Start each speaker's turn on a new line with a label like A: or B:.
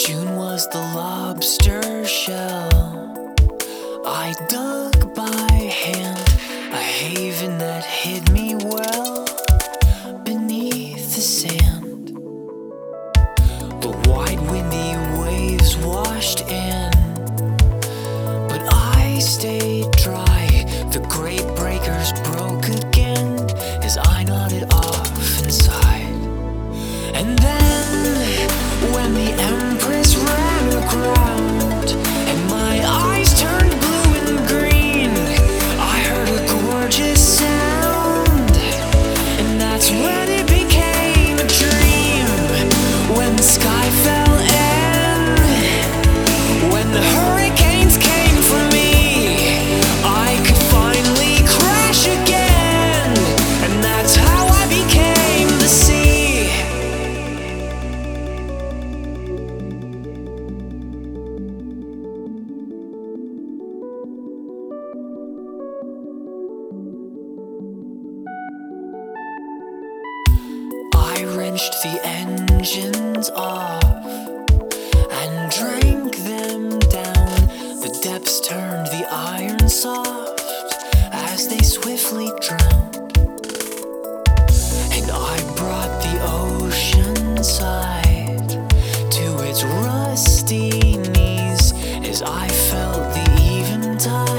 A: June was the lobster shell I dug by hand, a haven that hid me well beneath the sand. The wide windy waves washed in, but I stayed dry. The great breakers broke again as I nodded off inside. And then, when the Empress ran aground and my eyes turned blue and green, I heard a gorgeous sound, and that's when it became a dream. When the sky fell in, when the hurricanes came for me, I could finally crash again, and that's how I became the sea. I wrenched the engines off and drank them down. The depths turned the iron soft as they swiftly drowned. And I brought the ocean side to its rusty knees as I felt the eventide